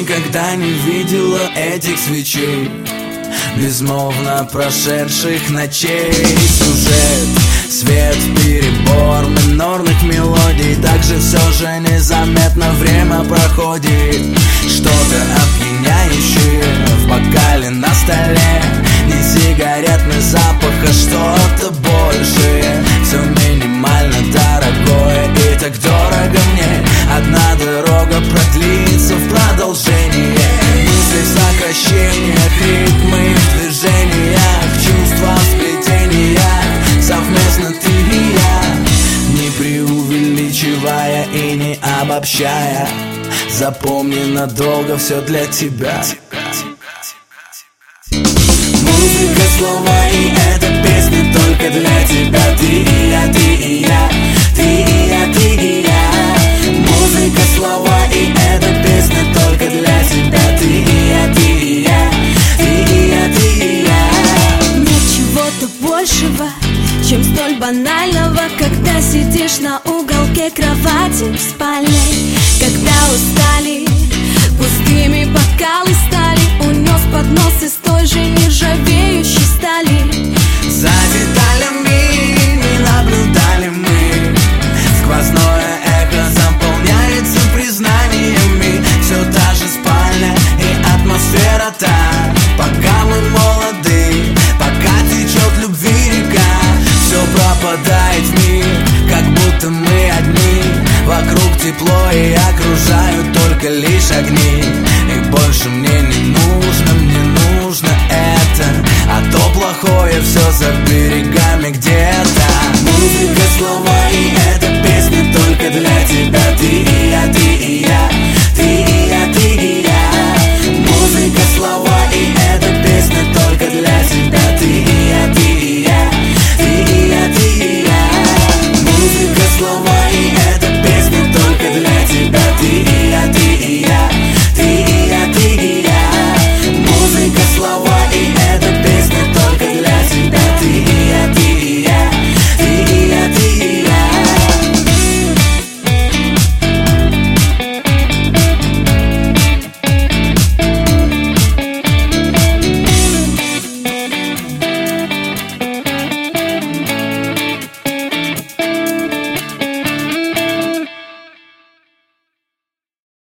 никогда не видела этих свечей, безмолвно прошедших ночей. Сюжет, свет, перебор минорных мелодий, также все же незаметно время проходит. Что-то опьяняющее в бокале на столе, не сигаретный запах, а что-то большее. Все минимально дорогое и так дорого мне. Одна дорога продлится в продолжение. Мысли в сокращениях, ритмы в движениях, чувства в сплетениях, совместно ты и я, не преувеличивая и не обобщая. Запомни надолго все для тебя. Музыка, слова и эта песня только для тебя. Ты и я, ты и я, ты и я, ты и я. Музыка, слова и эта песня только для тебя. Ты и я, ты и я, ты и я, ты и я. Нет чего-то большего, чем столь банального, когда сидишь на уголке кровати в спальне. Когда устали, пустыми бокалы стали, унес поднос из той же нержавеющей стали. За деталями не наблюдали мы, сквозное эхо заполняется признаниями. Все та же спальня и атмосфера та, пока мы молоды, пока течет любви река. Все пропадает в миг, как будто мы одни. Вокруг тепло и окружают только лишь огни. И больше мне не нужно это, а то плохое все за берегами где-то. Музыка, слова и эта песня только для тебя. Ты